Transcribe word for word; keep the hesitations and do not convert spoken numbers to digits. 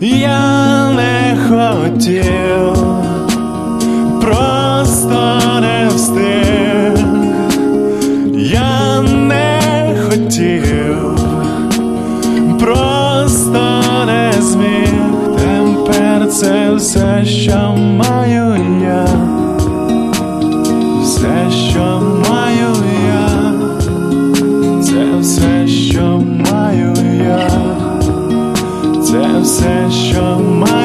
Я не хотів, просто не встиг. Я не хотів, просто не зміг. Тепер це все, що маю я, все, що маю я, це все, що маю я, це все, що маю.